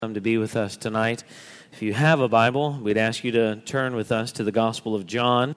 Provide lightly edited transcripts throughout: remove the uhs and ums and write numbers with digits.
Come to be with us tonight. If you have a Bible, we'd ask you to turn with us to the Gospel of John.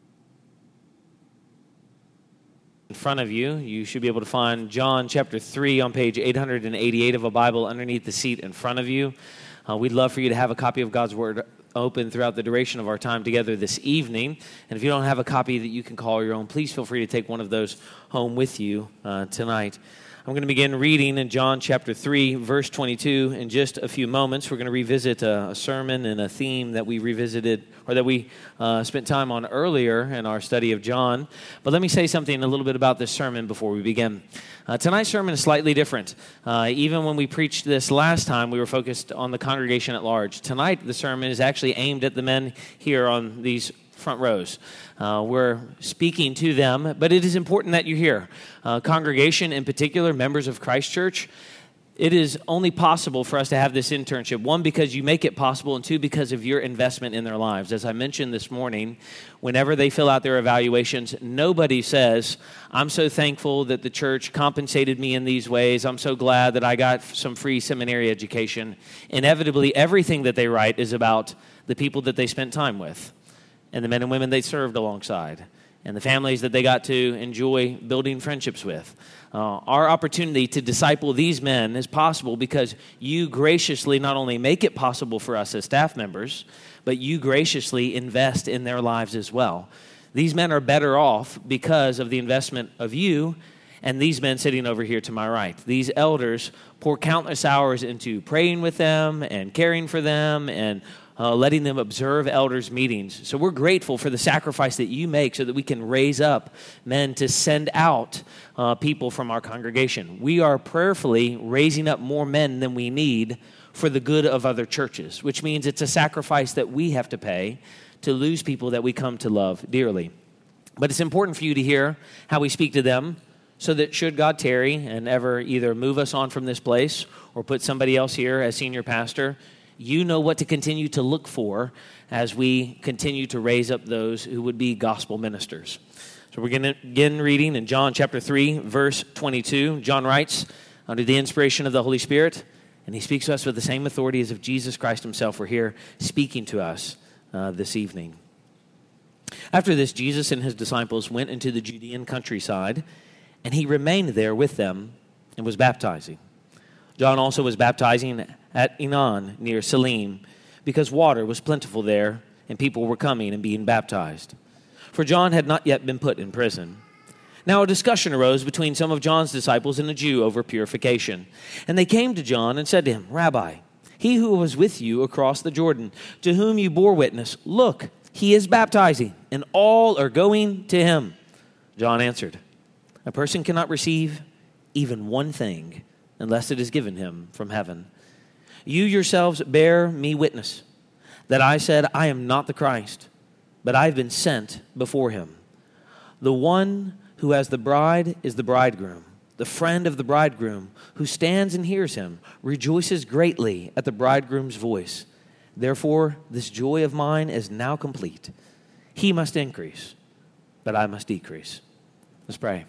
In front of you, you should be able to find John chapter 3 on page 888 of a Bible underneath the seat in front of you. We'd love for you to have a copy of God's Word open throughout the duration of our time together this evening. And if you don't have a copy that you can call your own, please feel free to take one of those home with you tonight. I'm going to begin reading in John chapter 3, verse 22 in just a few moments. We're going to revisit a sermon and a theme that we revisited, or that we spent time on earlier in our study of John. But let me say something a little bit about this sermon before we begin. Tonight's sermon is slightly different. Even when we preached this last time, we were focused on the congregation at large. Tonight, the sermon is actually aimed at the men here on these front rows. We're speaking to them, but it is important that you're here. Congregation in particular, members of Christ Church, it is only possible for us to have this internship. One, because you make it possible, and two, because of your investment in their lives. As I mentioned this morning, whenever they fill out their evaluations, nobody says, I'm so thankful that the church compensated me in these ways. I'm so glad that I got some free seminary education. Inevitably, everything that they write is about the people that they spent time with, and the men and women they served alongside, and the families that they got to enjoy building friendships with. Our opportunity to disciple these men is possible because you graciously not only make it possible for us as staff members, but you graciously invest in their lives as well. These men are better off because of the investment of you and these men sitting over here to my right. These elders pour countless hours into praying with them and caring for them and letting them observe elders' meetings. So we're grateful for the sacrifice that you make so that we can raise up men to send out people from our congregation. We are prayerfully raising up more men than we need for the good of other churches, which means it's a sacrifice that we have to pay to lose people that we come to love dearly. But it's important for you to hear how we speak to them, so that should God tarry and ever either move us on from this place or put somebody else here as senior pastor, you know what to continue to look for as we continue to raise up those who would be gospel ministers. So we're going to begin reading in John chapter 3, verse 22. John writes, under the inspiration of the Holy Spirit, and he speaks to us with the same authority as if Jesus Christ himself were here speaking to us this evening. After this, Jesus and his disciples went into the Judean countryside, and he remained there with them and was baptizing. John also was baptizing at Enon near Salim, because water was plentiful there, and people were coming and being baptized. For John had not yet been put in prison. Now a discussion arose between some of John's disciples and a Jew over purification. And they came to John and said to him, Rabbi, he who was with you across the Jordan, to whom you bore witness, look, he is baptizing, and all are going to him. John answered, a person cannot receive even one thing unless it is given him from heaven. You yourselves bear me witness that I said I am not the Christ, but I have been sent before him. The one who has the bride is the bridegroom. The friend of the bridegroom who stands and hears him rejoices greatly at the bridegroom's voice. Therefore, this joy of mine is now complete. He must increase, but I must decrease. Let's pray.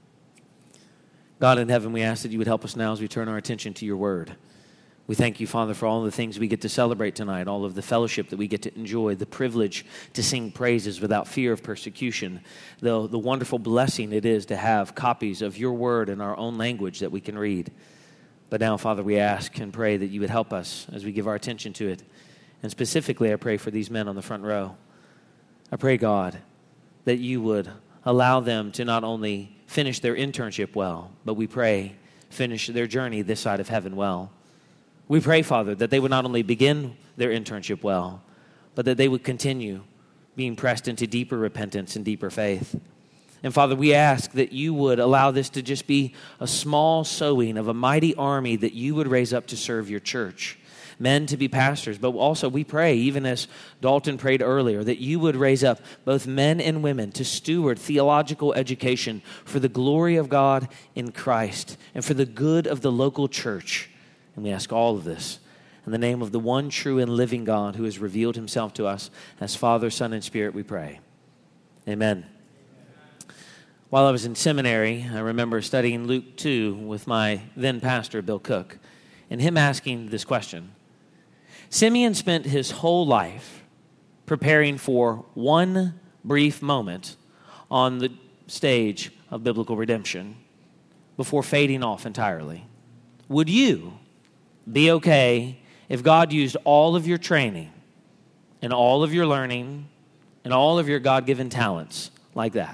God in heaven, we ask that you would help us now as we turn our attention to your word. We thank you, Father, for all the things we get to celebrate tonight, all of the fellowship that we get to enjoy, the privilege to sing praises without fear of persecution, the wonderful blessing it is to have copies of your word in our own language that we can read. But now, Father, we ask and pray that you would help us as we give our attention to it. And specifically, I pray for these men on the front row. I pray, God, that you would allow them to not only finish their internship well, but we pray finish their journey this side of heaven well. We pray, Father, that they would not only begin their internship well, but that they would continue being pressed into deeper repentance and deeper faith. And Father, we ask that you would allow this to just be a small sowing of a mighty army that you would raise up to serve your church. Men to be pastors, but also we pray, even as Dalton prayed earlier, that you would raise up both men and women to steward theological education for the glory of God in Christ and for the good of the local church. And we ask all of this in the name of the one true and living God who has revealed himself to us as Father, Son, and Spirit, we pray. Amen. While I was in seminary, I remember studying Luke 2 with my then pastor, Bill Cook, and him asking this question. Simeon spent his whole life preparing for one brief moment on the stage of biblical redemption before fading off entirely. Would you be okay if God used all of your training and all of your learning and all of your God-given talents like that?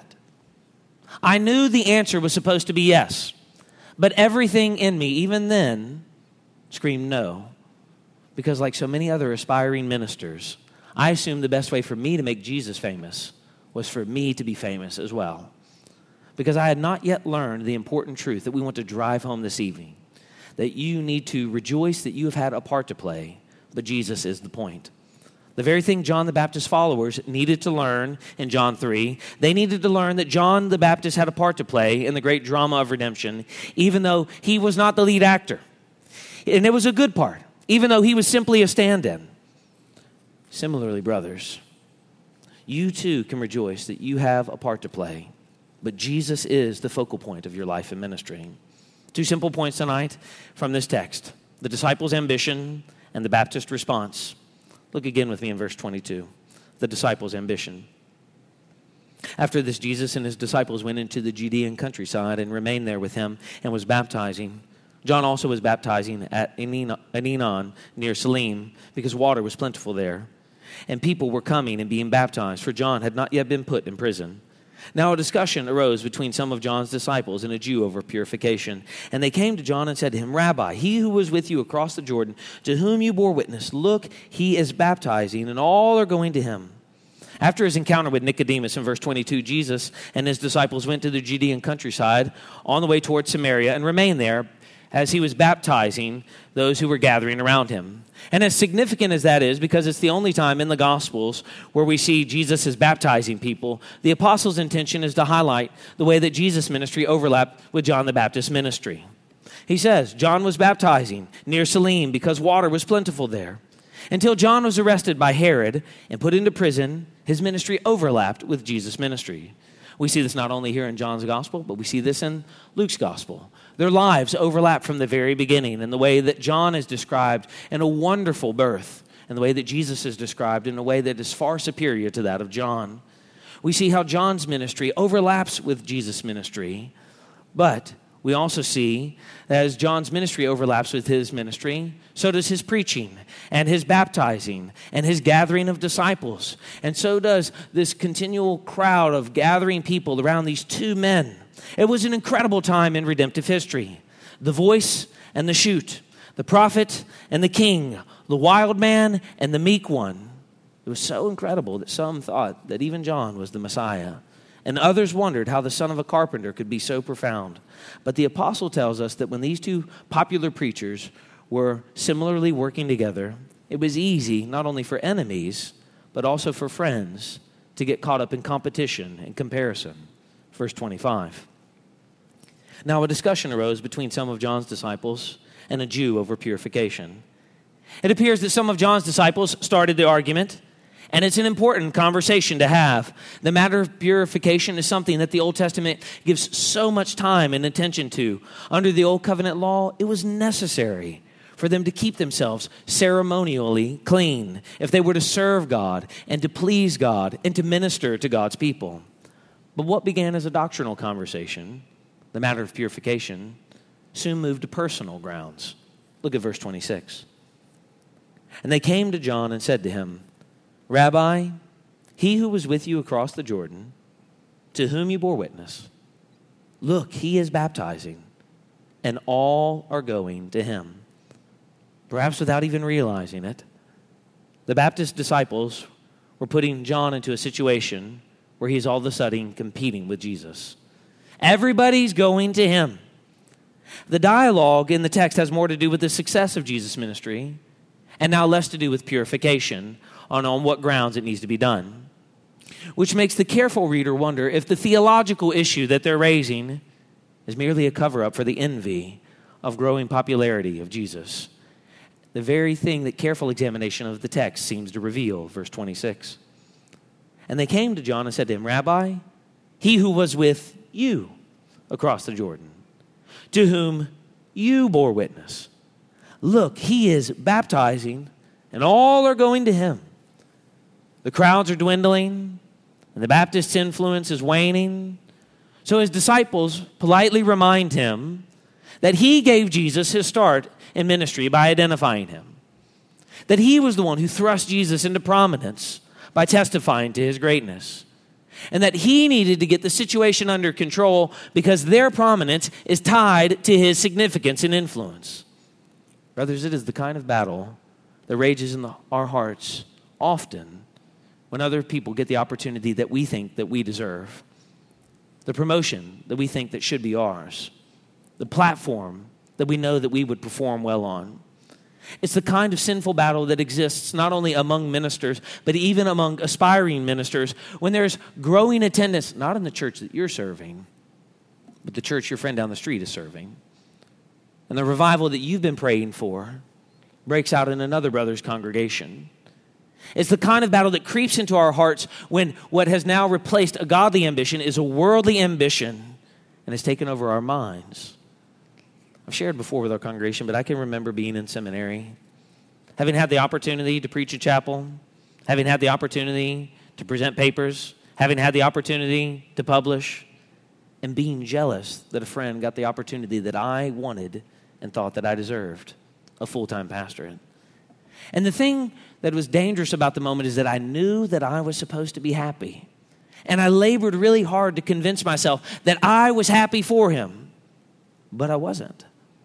I knew the answer was supposed to be yes, but everything in me, even then, screamed no. Because like so many other aspiring ministers, I assumed the best way for me to make Jesus famous was for me to be famous as well. Because I had not yet learned the important truth that we want to drive home this evening, that you need to rejoice that you have had a part to play, but Jesus is the point. The very thing John the Baptist's followers needed to learn in John 3, they needed to learn that John the Baptist had a part to play in the great drama of redemption, even though he was not the lead actor. And it was a good part, even though he was simply a stand-in. Similarly, brothers, you too can rejoice that you have a part to play, but Jesus is the focal point of your life and ministry. Two simple points tonight from this text: the disciples' ambition and the Baptist response. Look again with me in verse 22, the disciples' ambition. After this, Jesus and his disciples went into the Judean countryside and remained there with him and was baptizing. John also was baptizing at Enon near Salim because water was plentiful there. And people were coming and being baptized, for John had not yet been put in prison. Now a discussion arose between some of John's disciples and a Jew over purification. And they came to John and said to him, "Rabbi, he who was with you across the Jordan, to whom you bore witness, look, he is baptizing, and all are going to him." After his encounter with Nicodemus in verse 22, Jesus and his disciples went to the Judean countryside on the way towards Samaria and remained there as he was baptizing those who were gathering around him. And as significant as that is, because it's the only time in the Gospels where we see Jesus is baptizing people, the apostles' intention is to highlight the way that Jesus' ministry overlapped with John the Baptist's ministry. He says, John was baptizing near Salim because water was plentiful there. Until John was arrested by Herod and put into prison, his ministry overlapped with Jesus' ministry. We see this not only here in John's gospel, but we see this in Luke's gospel. Their lives overlap from the very beginning in the way that John is described in a wonderful birth, and the way that Jesus is described in a way that is far superior to that of John. We see how John's ministry overlaps with Jesus' ministry, but we also see that as John's ministry overlaps with his ministry, so does his preaching and his baptizing and his gathering of disciples. And so does this continual crowd of gathering people around these two men. It was an incredible time in redemptive history. The voice and the shoot, the prophet and the king, the wild man and the meek one. It was so incredible that some thought that even John was the Messiah. And others wondered how the son of a carpenter could be so profound. But the apostle tells us that when these two popular preachers were similarly working together, it was easy not only for enemies, but also for friends to get caught up in competition and comparison. Verse 25. Now a discussion arose between some of John's disciples and a Jew over purification. It appears that some of John's disciples started the argument, and it's an important conversation to have. The matter of purification is something that the Old Testament gives so much time and attention to. Under the Old Covenant law, it was necessary for them to keep themselves ceremonially clean if they were to serve God and to please God and to minister to God's people. But what began as a doctrinal conversation, the matter of purification, soon moved to personal grounds. Look at verse 26. And they came to John and said to him, "Rabbi, he who was with you across the Jordan, to whom you bore witness, look, he is baptizing, and all are going to him." Perhaps without even realizing it, the Baptist disciples were putting John into a situation where he's all of a sudden competing with Jesus. Everybody's going to him. The dialogue in the text has more to do with the success of Jesus' ministry, and now less to do with purification on what grounds it needs to be done. Which makes the careful reader wonder if the theological issue that they're raising is merely a cover-up for the envy of growing popularity of Jesus. The very thing that careful examination of the text seems to reveal, verse 26. And they came to John and said to him, "Rabbi, he who was with you across the Jordan, to whom you bore witness, look, he is baptizing, and all are going to him. The crowds are dwindling, and the Baptist's influence is waning. So his disciples politely remind him that he gave Jesus his start in ministry by identifying him, that he was the one who thrust Jesus into prominence by testifying to his greatness, and that he needed to get the situation under control because their prominence is tied to his significance and influence. Brothers, it is the kind of battle that rages in our hearts often when other people get the opportunity that we think that we deserve, the promotion that we think that should be ours, the platform that we know that we would perform well on. It's the kind of sinful battle that exists not only among ministers, but even among aspiring ministers when there's growing attendance, not in the church that you're serving, but the church your friend down the street is serving. And the revival that you've been praying for breaks out in another brother's congregation. It's the kind of battle that creeps into our hearts when what has now replaced a godly ambition is a worldly ambition and has taken over our minds. I've shared before with our congregation, but I can remember being in seminary, having had the opportunity to preach a chapel, having had the opportunity to present papers, having had the opportunity to publish, and being jealous that a friend got the opportunity that I wanted and thought that I deserved, a full-time pastorate. And the thing that was dangerous about the moment is that I knew that I was supposed to be happy. And I labored really hard to convince myself that I was happy for him, but I wasn't.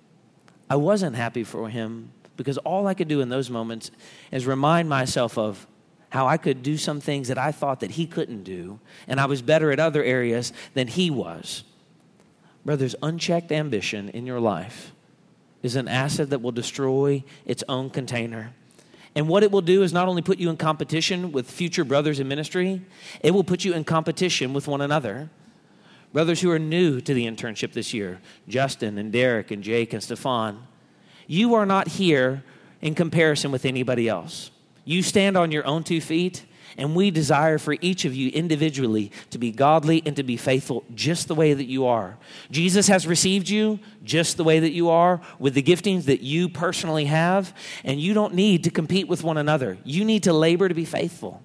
I wasn't happy for him because all I could do in those moments is remind myself of how I could do some things that I thought that he couldn't do, and I was better at other areas than he was. Brothers, unchecked ambition in your life is an asset that will destroy its own container. And what it will do is not only put you in competition with future brothers in ministry, it will put you in competition with one another. Brothers who are new to the internship this year, Justin and Derek and Jake and Stefan, you are not here in comparison with anybody else. You stand on your own 2 feet, and we desire for each of you individually to be godly and to be faithful just the way that you are. Jesus has received you just the way that you are, with the giftings that you personally have, and you don't need to compete with one another. You need to labor to be faithful.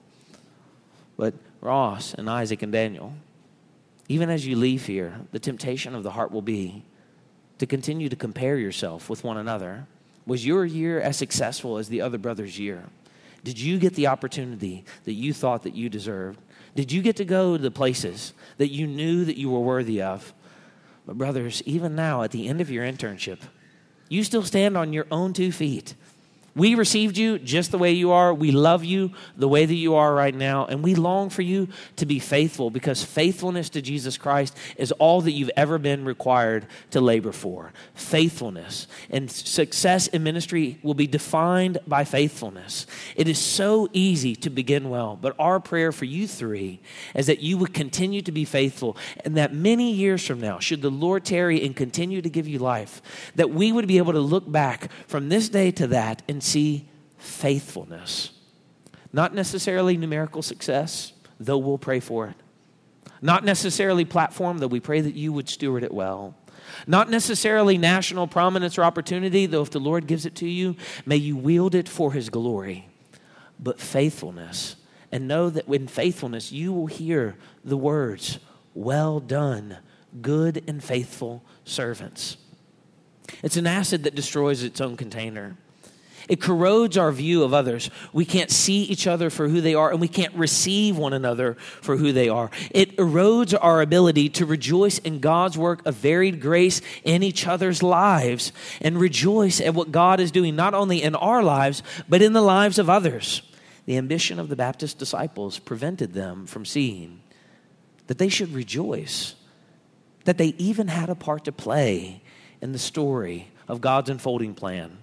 But Ross and Isaac and Daniel, even as you leave here, the temptation of the heart will be to continue to compare yourself with one another. Was your year as successful as the other brother's year? Did you get the opportunity that you thought that you deserved? Did you get to go to the places that you knew that you were worthy of? But brothers, even now at the end of your internship, you still stand on your own 2 feet. We received you just the way you are. We love you the way that you are right now. And we long for you to be faithful, because faithfulness to Jesus Christ is all that you've ever been required to labor for. Faithfulness. And success in ministry will be defined by faithfulness. It is so easy to begin well, but our prayer for you three is that you would continue to be faithful, and that many years from now, should the Lord tarry and continue to give you life, that we would be able to look back from this day to that and see faithfulness. Not necessarily numerical success, though we'll pray for it. Not necessarily platform, though we pray that you would steward it well. Not necessarily national prominence or opportunity, though if the Lord gives it to you, may you wield it for his glory. But faithfulness. And know that in faithfulness, you will hear the words, "Well done, good and faithful servants." It's an acid that destroys its own container. It corrodes our view of others. We can't see each other for who they are, and we can't receive one another for who they are. It erodes our ability to rejoice in God's work of varied grace in each other's lives, and rejoice at what God is doing, not only in our lives, but in the lives of others. The ambition of the Baptist disciples prevented them from seeing that they should rejoice, that they even had a part to play in the story of God's unfolding plan.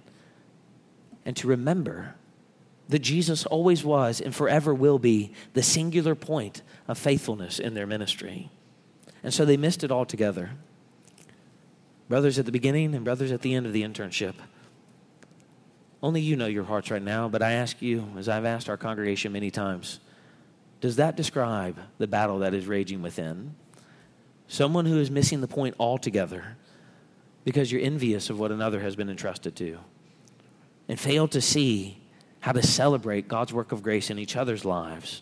And to remember that Jesus always was and forever will be the singular point of faithfulness in their ministry. And so they missed it altogether. Brothers at the beginning and brothers at the end of the internship. Only you know your hearts right now, but I ask you, as I've asked our congregation many times, does that describe the battle that is raging within? Someone who is missing the point altogether because you're envious of what another has been entrusted to, and fail to see how to celebrate God's work of grace in each other's lives.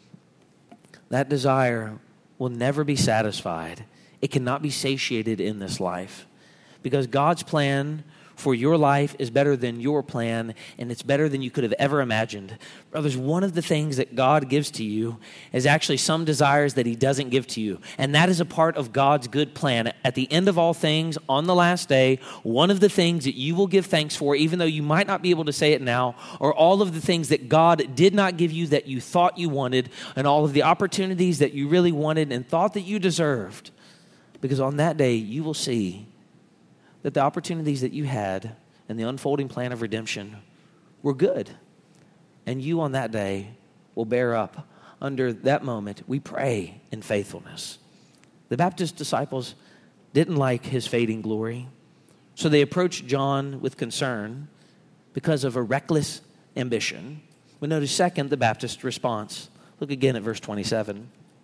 That desire will never be satisfied. It cannot be satiated in this life because God's plan for your life is better than your plan, and it's better than you could have ever imagined. Brothers, one of the things that God gives to you is actually some desires that he doesn't give to you, and that is a part of God's good plan. At the end of all things, on the last day, one of the things that you will give thanks for, even though you might not be able to say it now, are all of the things that God did not give you that you thought you wanted, and all of the opportunities that you really wanted and thought that you deserved. Because on that day, you will see that the opportunities that you had and the unfolding plan of redemption were good. And you on that day will bear up under that moment. We pray in faithfulness. The Baptist disciples didn't like his fading glory, so they approached John with concern because of a reckless ambition. We notice second, the Baptist response. Look again at verse 27.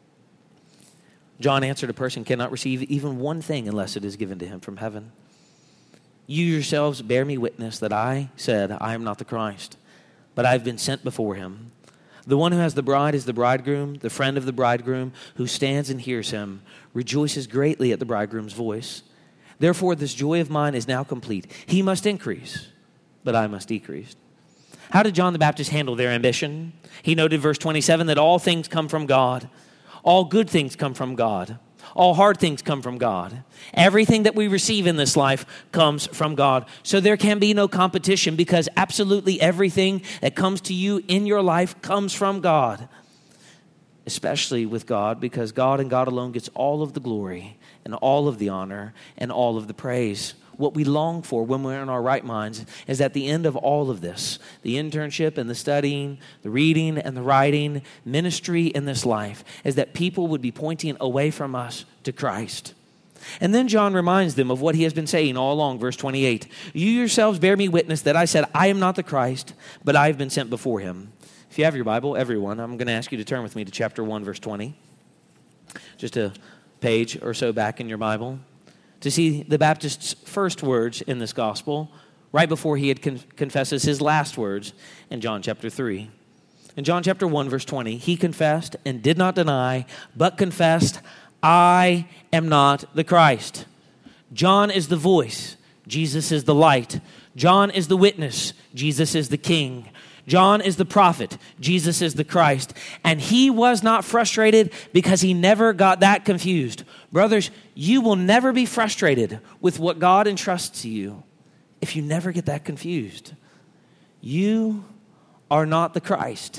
John answered, a person cannot receive even one thing unless it is given to him from heaven. You yourselves bear me witness that I said, I am not the Christ, but I have been sent before him. The one who has the bride is the bridegroom. The friend of the bridegroom who stands and hears him rejoices greatly at the bridegroom's voice. Therefore, this joy of mine is now complete. He must increase, but I must decrease. How did John the Baptist handle their ambition? He noted verse 27 that all things come from God. All good things come from God. All hard things come from God. Everything that we receive in this life comes from God. So there can be no competition because absolutely everything that comes to you in your life comes from God. Especially with God, because God and God alone gets all of the glory and all of the honor and all of the praise. What we long for when we're in our right minds is at the end of all of this, the internship and the studying, the reading and the writing, ministry in this life, is that people would be pointing away from us to Christ. And then John reminds them of what he has been saying all along, verse 28. You yourselves bear me witness that I said, I am not the Christ, but I have been sent before him. If you have your Bible, everyone, I'm going to ask you to turn with me to chapter 1, verse 20. Just a page or so back in your Bible, to see the Baptist's first words in this gospel, right before he had confesses his last words in John chapter 3. In John chapter 1, verse 20, he confessed and did not deny, but confessed, I am not the Christ. John is the voice. Jesus is the light. John is the witness. Jesus is the king. John is the prophet. Jesus is the Christ. And he was not frustrated because he never got that confused. Brothers, you will never be frustrated with what God entrusts to you if you never get that confused. You are not the Christ.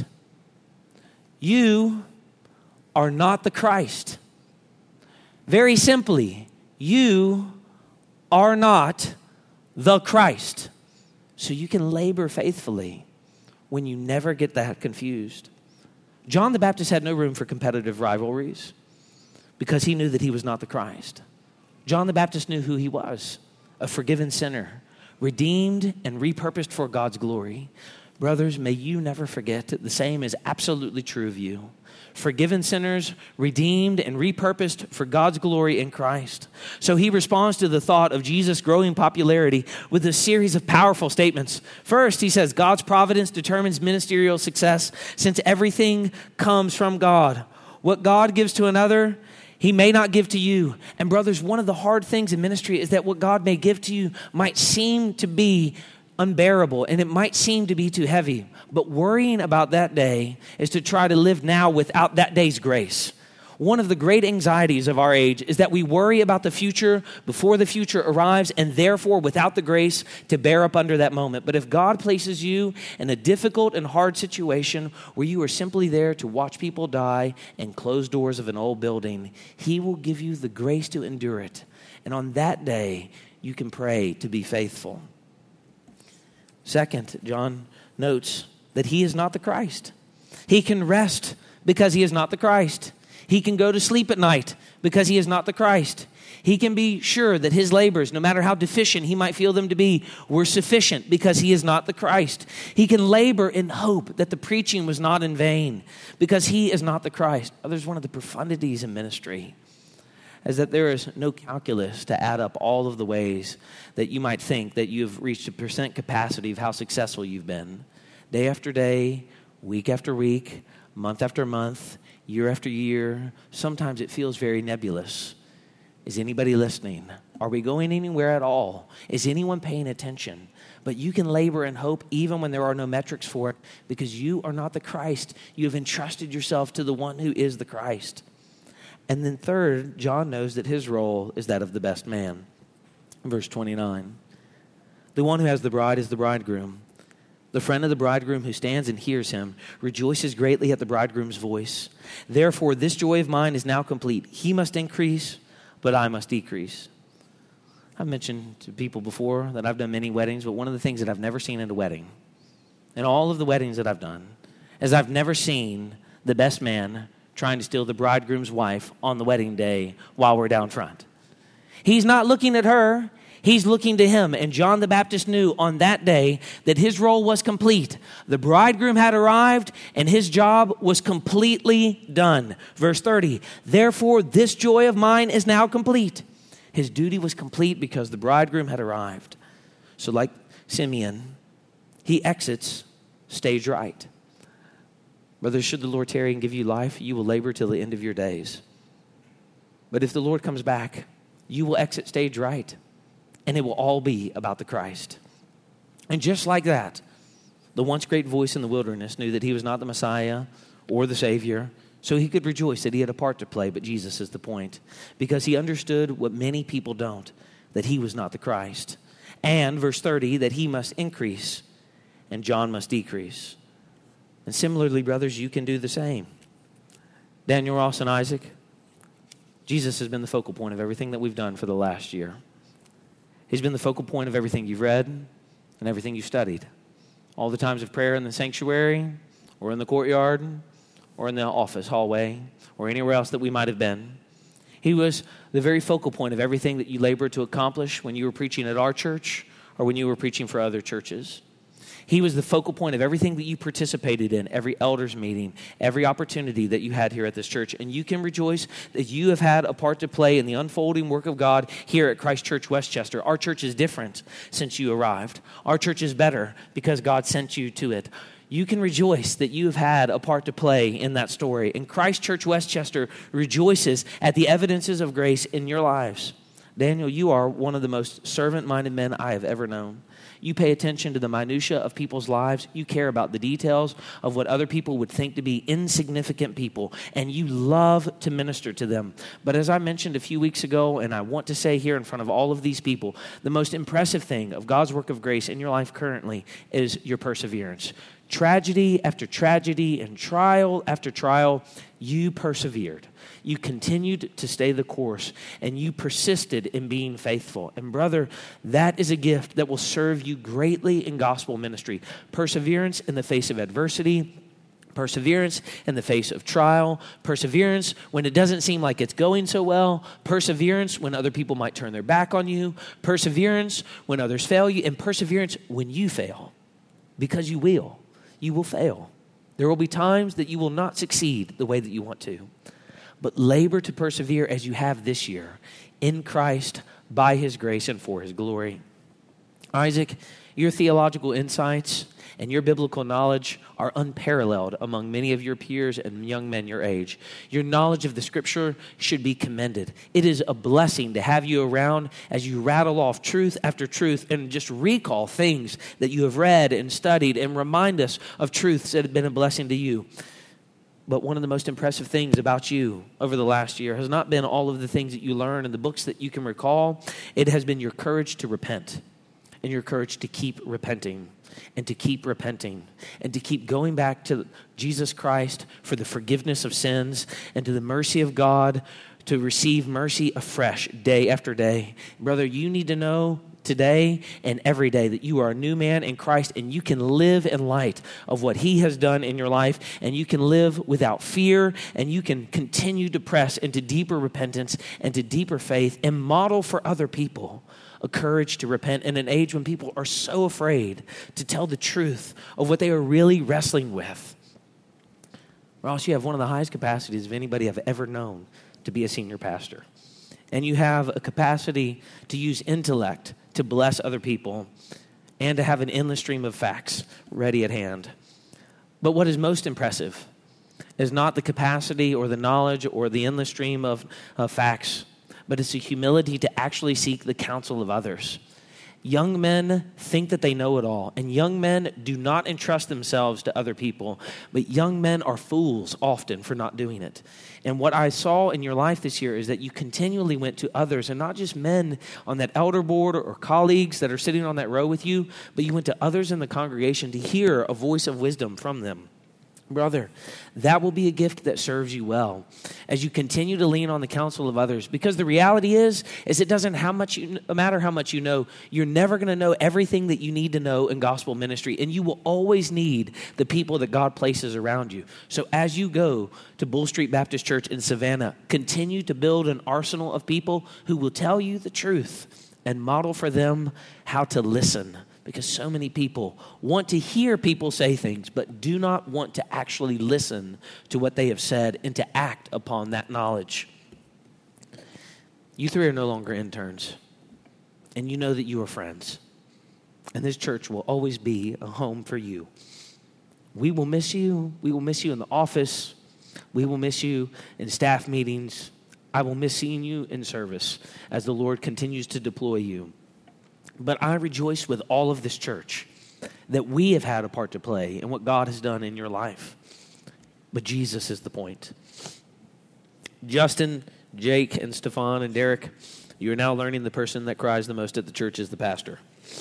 You are not the Christ. Very simply, you are not the Christ. So you can labor faithfully when you never get that confused. John the Baptist had no room for competitive rivalries because he knew that he was not the Christ. John the Baptist knew who he was, a forgiven sinner, redeemed and repurposed for God's glory. Brothers, may you never forget that the same is absolutely true of you. Forgiven sinners, redeemed and repurposed for God's glory in Christ. So he responds to the thought of Jesus' growing popularity with a series of powerful statements. First, he says, God's providence determines ministerial success since everything comes from God. What God gives to another, he may not give to you. And brothers, one of the hard things in ministry is that what God may give to you might seem to be unbearable, and it might seem to be too heavy. But worrying about that day is to try to live now without that day's grace. One of the great anxieties of our age is that we worry about the future before the future arrives, and therefore without the grace to bear up under that moment. But if God places you in a difficult and hard situation where you are simply there to watch people die and close doors of an old building, he will give you the grace to endure it. And on that day, you can pray to be faithful. Second, John notes that he is not the Christ. He can rest because he is not the Christ. He can go to sleep at night because he is not the Christ. He can be sure that his labors, no matter how deficient he might feel them to be, were sufficient because he is not the Christ. He can labor in hope that the preaching was not in vain because he is not the Christ. There's one of the profundities in ministry is that there is no calculus to add up all of the ways that you might think that you've reached a percent capacity of how successful you've been. Day after day, week after week, month after month, year after year. Sometimes it feels very nebulous. Is anybody listening? Are we going anywhere at all? Is anyone paying attention? But you can labor and hope even when there are no metrics for it, because you are not the Christ. You have entrusted yourself to the one who is the Christ. And then third, John knows that his role is that of the best man. Verse 29. The one who has the bride is the bridegroom. The friend of the bridegroom who stands and hears him rejoices greatly at the bridegroom's voice. Therefore, this joy of mine is now complete. He must increase, but I must decrease. I've mentioned to people before that I've done many weddings, but one of the things that I've never seen in a wedding, in all of the weddings that I've done, is I've never seen the best man trying to steal the bridegroom's wife on the wedding day while we're down front. He's not looking at her. He's looking to him. And John the Baptist knew on that day that his role was complete. The bridegroom had arrived and his job was completely done. Verse 30, therefore this joy of mine is now complete. His duty was complete because the bridegroom had arrived. So like Simeon, he exits stage right. Brothers, should the Lord tarry and give you life, you will labor till the end of your days. But if the Lord comes back, you will exit stage right. And it will all be about the Christ. And just like that, the once great voice in the wilderness knew that he was not the Messiah or the Savior, so he could rejoice that he had a part to play, but Jesus is the point. Because he understood what many people don't, that he was not the Christ. And, verse 30, that he must increase and John must decrease. And similarly, brothers, you can do the same. Daniel, Ross, and Isaac, Jesus has been the focal point of everything that we've done for the last year. He's been the focal point of everything you've read and everything you've studied. All the times of prayer in the sanctuary or in the courtyard or in the office hallway or anywhere else that we might have been. He was the very focal point of everything that you labored to accomplish when you were preaching at our church or when you were preaching for other churches. He was the focal point of everything that you participated in, every elders meeting, every opportunity that you had here at this church. And you can rejoice that you have had a part to play in the unfolding work of God here at Christ Church Westchester. Our church is different since you arrived. Our church is better because God sent you to it. You can rejoice that you have had a part to play in that story. And Christ Church Westchester rejoices at the evidences of grace in your lives. Daniel, you are one of the most servant-minded men I have ever known. You pay attention to the minutia of people's lives. You care about the details of what other people would think to be insignificant people, and you love to minister to them. But as I mentioned a few weeks ago, and I want to say here in front of all of these people, the most impressive thing of God's work of grace in your life currently is your perseverance. Tragedy after tragedy and trial after trial, you persevered. You continued to stay the course, and you persisted in being faithful. And brother, that is a gift that will serve you greatly in gospel ministry. Perseverance in the face of adversity, perseverance in the face of trial, perseverance when it doesn't seem like it's going so well, perseverance when other people might turn their back on you, perseverance when others fail you, and perseverance when you fail, because you will. You will fail. There will be times that you will not succeed the way that you want to. But labor to persevere as you have this year in Christ by his grace and for his glory. Isaac, your theological insights and your biblical knowledge are unparalleled among many of your peers and young men your age. Your knowledge of the scripture should be commended. It is a blessing to have you around as you rattle off truth after truth and just recall things that you have read and studied and remind us of truths that have been a blessing to you. But one of the most impressive things about you over the last year has not been all of the things that you learn and the books that you can recall. It has been your courage to repent and your courage to keep repenting and to keep repenting and to keep going back to Jesus Christ for the forgiveness of sins and to the mercy of God to receive mercy afresh day after day. Brother, you need to know today and every day that you are a new man in Christ and you can live in light of what he has done in your life, and you can live without fear, and you can continue to press into deeper repentance and to deeper faith and model for other people a courage to repent in an age when people are so afraid to tell the truth of what they are really wrestling with. Ross, you have one of the highest capacities of anybody I've ever known to be a senior pastor. And you have a capacity to use intellect to bless other people. and to have an endless stream of facts ready at hand. But what is most impressive is not the capacity or the knowledge or the endless stream of facts, but it's the humility to actually seek the counsel of others. Young men think that they know it all, and young men do not entrust themselves to other people, but young men are fools often for not doing it. And what I saw in your life this year is that you continually went to others, and not just men on that elder board or colleagues that are sitting on that row with you, but you went to others in the congregation to hear a voice of wisdom from them. Brother, that will be a gift that serves you well as you continue to lean on the counsel of others. Because the reality is it doesn't matter how much you know. You're never going to know everything that you need to know in gospel ministry, and you will always need the people that God places around you. So as you go to Bull Street Baptist Church in Savannah, continue to build an arsenal of people who will tell you the truth and model for them how to listen. Because so many people want to hear people say things, but do not want to actually listen to what they have said and to act upon that knowledge. You three are no longer interns, and you know that you are friends. And this church will always be a home for you. We will miss you. We will miss you in the office. We will miss you in staff meetings. I will miss seeing you in service as the Lord continues to deploy you. But I rejoice with all of this church that we have had a part to play in what God has done in your life. But Jesus is the point. Justin, Jake, and Stefan, and Derek, you are now learning the person that cries the most at the church is the pastor.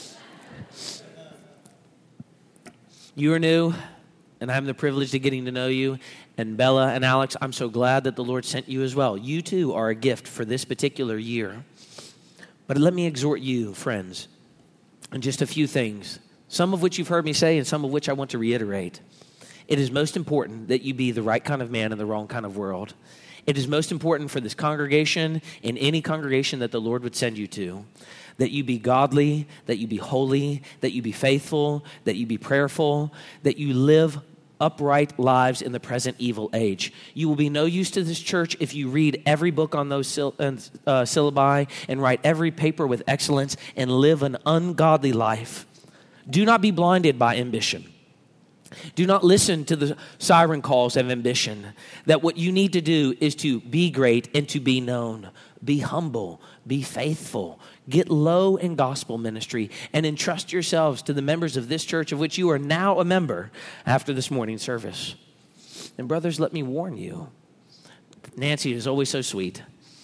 You are new, and I have the privilege of getting to know you. And Bella and Alex, I'm so glad that the Lord sent you as well. You too are a gift for this particular year. But let me exhort you, friends, on just a few things, some of which you've heard me say and some of which I want to reiterate. It is most important that you be the right kind of man in the wrong kind of world. It is most important for this congregation and any congregation that the Lord would send you to, that you be godly, that you be holy, that you be faithful, that you be prayerful, that you live upright lives in the present evil age. You will be no use to this church if you read every book on those syllabi and write every paper with excellence and live an ungodly life. Do not be blinded by ambition. Do not listen to the siren calls of ambition, that what you need to do is to be great and to be known. Be humble, be faithful, get low in gospel ministry, and entrust yourselves to the members of this church of which you are now a member after this morning service. And brothers, let me warn you, Nancy is always so sweet.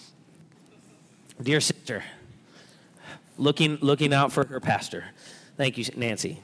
Dear sister, looking out for her pastor. Thank you, Nancy.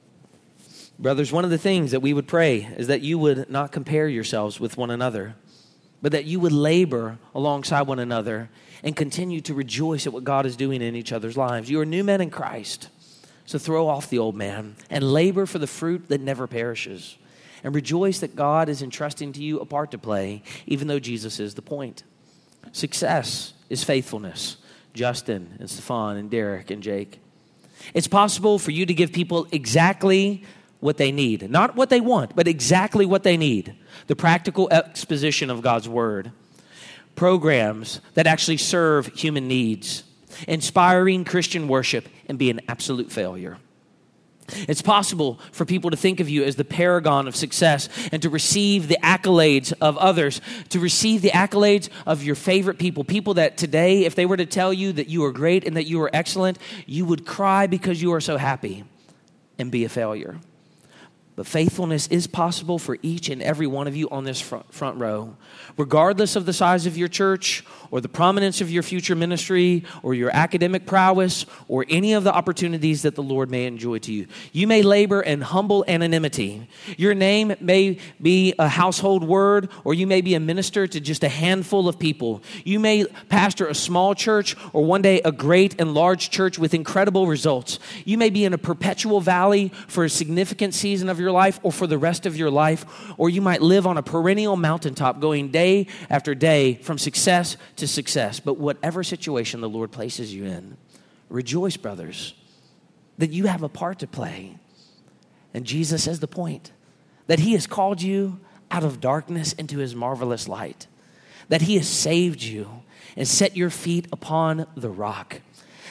Brothers, one of the things that we would pray is that you would not compare yourselves with one another, but that you would labor alongside one another and continue to rejoice at what God is doing in each other's lives. You are new men in Christ, so throw off the old man and labor for the fruit that never perishes. And rejoice that God is entrusting to you a part to play, even though Jesus is the point. Success is faithfulness. Justin and Stefan and Derek and Jake. It's possible for you to give people exactly what they need. Not what they want, but exactly what they need. The practical exposition of God's word. Programs that actually serve human needs. Inspiring Christian worship and be an absolute failure. It's possible for people to think of you as the paragon of success and to receive the accolades of others, to receive the accolades of your favorite people, people that today, if they were to tell you that you are great and that you are excellent, you would cry because you are so happy and be a failure. But faithfulness is possible for each and every one of you on this front row. Regardless of the size of your church or the prominence of your future ministry or your academic prowess or any of the opportunities that the Lord may enjoy to you. You may labor in humble anonymity. Your name may be a household word, or you may be a minister to just a handful of people. You may pastor a small church or one day a great and large church with incredible results. You may be in a perpetual valley for a significant season of your life or for the rest of your life, or you might live on a perennial mountaintop going day after day from success to success. But whatever situation the Lord places you in, rejoice, brothers, that you have a part to play. And Jesus says the point, that he has called you out of darkness into his marvelous light, that he has saved you and set your feet upon the rock,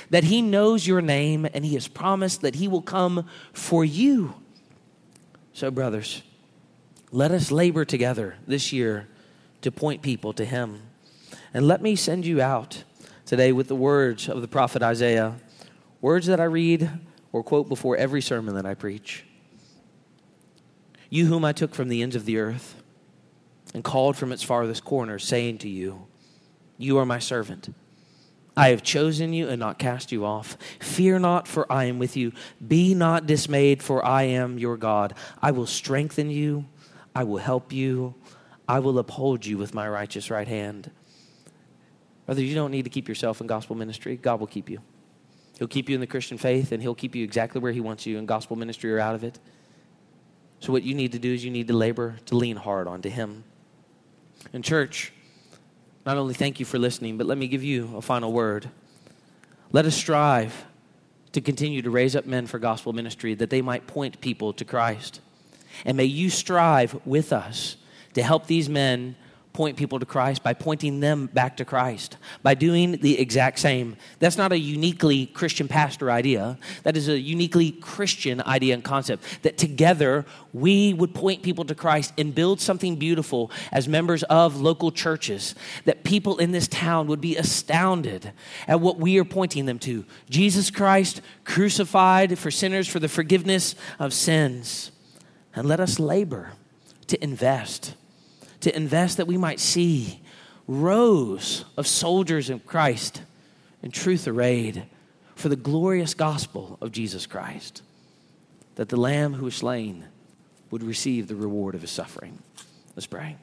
that he knows your name and he has promised that he will come for you. So, brothers, let us labor together this year to point people to him. And let me send you out today with the words of the prophet Isaiah, words that I read or quote before every sermon that I preach. You whom I took from the ends of the earth and called from its farthest corners, saying to you, you are my servant. I have chosen you and not cast you off. Fear not, for I am with you. Be not dismayed, for I am your God. I will strengthen you. I will help you. I will uphold you with my righteous right hand. Brother, you don't need to keep yourself in gospel ministry. God will keep you. He'll keep you in the Christian faith, and he'll keep you exactly where he wants you in gospel ministry or out of it. So what you need to do is you need to labor to lean hard onto him. In church, not only thank you for listening, but let me give you a final word. Let us strive to continue to raise up men for gospel ministry that they might point people to Christ. And may you strive with us to help these men point people to Christ by pointing them back to Christ, by doing the exact same. That's not a uniquely Christian pastor idea. That is a uniquely Christian idea and concept, that together we would point people to Christ and build something beautiful as members of local churches, that people in this town would be astounded at what we are pointing them to. Jesus Christ crucified for sinners for the forgiveness of sins. And let us labor to invest that we might see rows of soldiers in Christ in truth arrayed for the glorious gospel of Jesus Christ, that the Lamb who was slain would receive the reward of his suffering. Let's pray.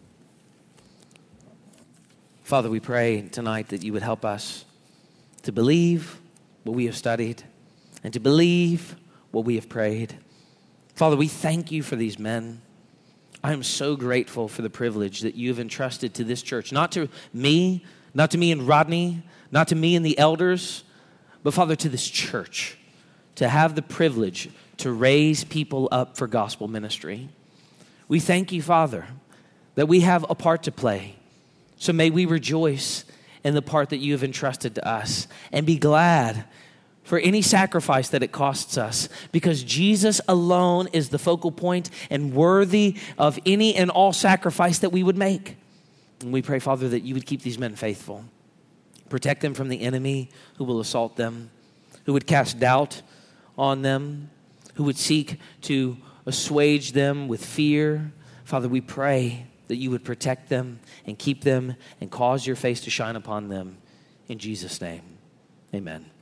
Father, we pray tonight that you would help us to believe what we have studied and to believe what we have prayed. Father, we thank you for these men. I am so grateful for the privilege that you have entrusted to this church, not to me and Rodney, not to me and the elders, but Father, to this church, to have the privilege to raise people up for gospel ministry. We thank you, Father, that we have a part to play. So may we rejoice in the part that you have entrusted to us and be glad for any sacrifice that it costs us, because Jesus alone is the focal point and worthy of any and all sacrifice that we would make. And we pray, Father, that you would keep these men faithful. Protect them from the enemy who will assault them, who would cast doubt on them, who would seek to assuage them with fear. Father, we pray that you would protect them and keep them and cause your face to shine upon them. In Jesus' name, amen.